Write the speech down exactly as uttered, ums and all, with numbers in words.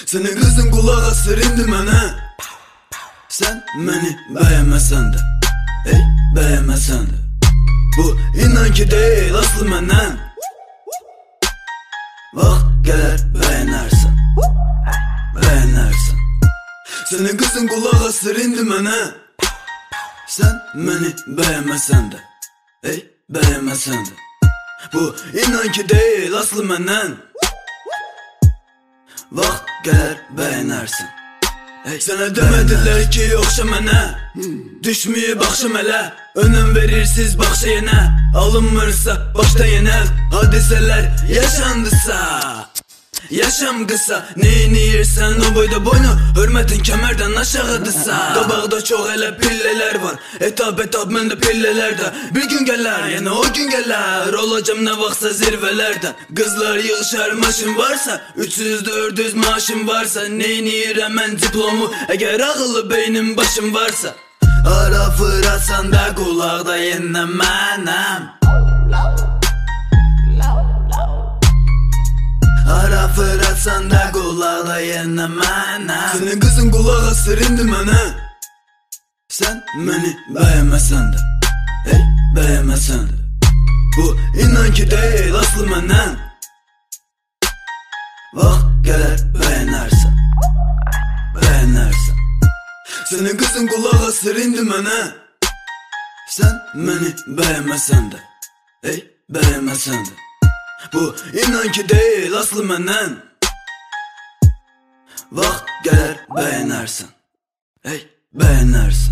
Senin kızın kulak asır indi mənə. Sen beni beğenmesen de, ey beğenmesen de, bu inan ki değil aslı məndən. Vaxt gələr beğenersen, beğenersen. Senin kızın kulak asır indi mənə. Sen beni beğenmesen de, ey beğenmesen de, bu inan ki değil aslı məndən. Vaxt gələr beğenersen. Hey, sənə demədilər ki yoxşa mənə, düşməyib axşam elə, önəm verirsiz baxşa yenə, alınmırsa başda yenəl. Hadisələr yaşandısa, yaşam qısa, neyniyirsən o boyda boynu, hörmətin kəmərdən aşağıdırsa. Qabaqda çox elə pillələr var, etab etab məndə pillələr də. Bir gün gələr, yenə o gün gələr, olacam nə vaxtsa zirvələrdə. Qızlar yığışar maşın varsa, üç yüz dörd yüz maaşım varsa, neyniyirəm mən diplomu, əgər ağıllı beynim başım varsa. Ara fıratsan da qulaqda yenə mənəm, ara fıratsan da qulaqda yenə mənəm. Senin kızın kulaq asır indi mənə. Sen beni beğenmesen de, ey beğenmesen de, bu inan ki değil aslı məndən. Vaxt gələr beğenersen, beğenersen. Senin kızın kulaq asır indi mənə. Sen beni beğenmesen de, ey beğenmesen de, bu inan ki değil aslı məndən. Vaxt gələr beğenersen, ey beğenersen.